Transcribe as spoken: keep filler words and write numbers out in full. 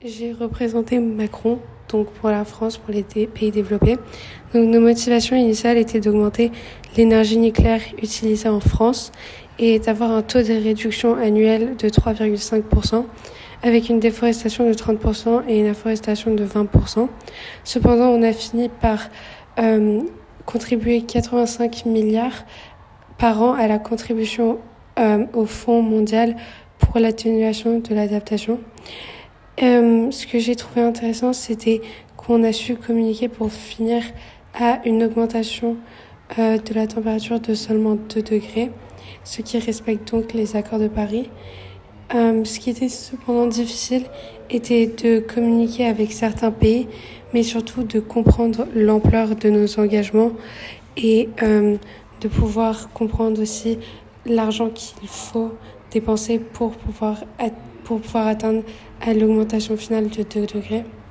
J'ai représenté Macron, donc pour la France, pour les dé- pays développés. Donc nos motivations initiales étaient d'augmenter l'énergie nucléaire utilisée en France et d'avoir un taux de réduction annuel de trois virgule cinq pour cent avec une déforestation de trente pour cent et une afforestation de vingt pour cent. Cependant, on a fini par euh, contribuer quatre-vingt-cinq milliards par an à la contribution euh, au Fonds mondial pour l'atténuation de l'adaptation. Euh, ce que j'ai trouvé intéressant, c'était qu'on a su communiquer pour finir à une augmentation euh, de la température de seulement deux degrés, ce qui respecte donc les accords de Paris. Euh, ce qui était cependant difficile était de communiquer avec certains pays, mais surtout de comprendre l'ampleur de nos engagements et euh, de pouvoir comprendre aussi l'argent qu'il faut dépenser pour pouvoir, at- pour pouvoir atteindre à l'augmentation finale de deux degrés.